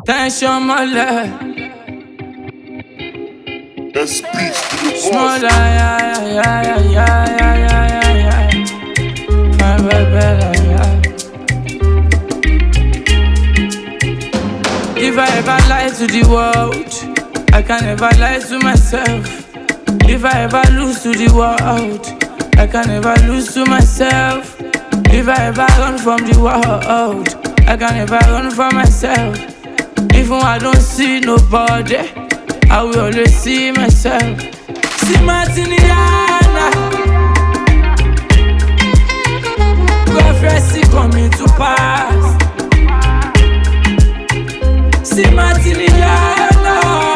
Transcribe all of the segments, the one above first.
Tension mole, That speaks to the small boss. yeah. Fine better, yeah. If I ever lie to the world, I can never lie to myself. If I ever lose to the world, I can never lose to myself. If I ever run from the world, I can never run from myself. Even I don't see nobody, I will always see myself. See Martiniana, prophecy coming to pass. See Martiniana,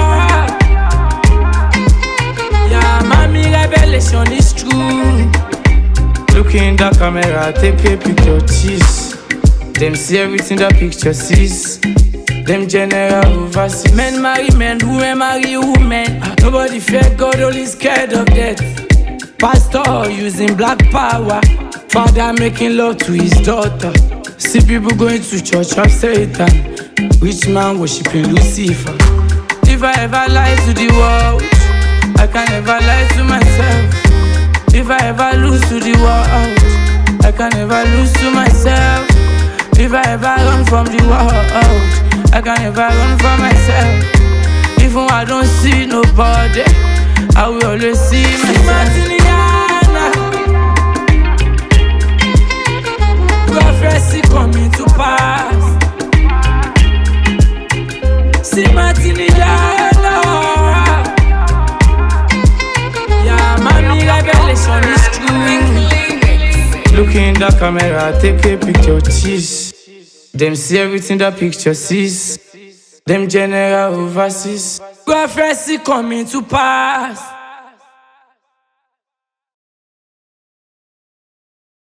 yeah, mommy revelation is true. Look in the camera, take a picture, cheese. Them see everything the picture sees. Them general overseas. Men marry men, women marry women. Nobody fear God, only scared of death. Pastor using black power. Father making love to his daughter. See people going to church of Satan. Rich man worshiping Lucifer. If I ever lie to the world, I can never lie to myself. If I ever lose to the world, I can never lose to myself. If I ever run from the world, I can never run from myself. Even I don't see nobody, I will always see myself. Prophecy coming to pass. See Martiniana, yeah, mommy revelation is true. Look in the camera, take a picture, cheese. Them see everything the picture sees. Them general overseas. Prophecy coming to pass.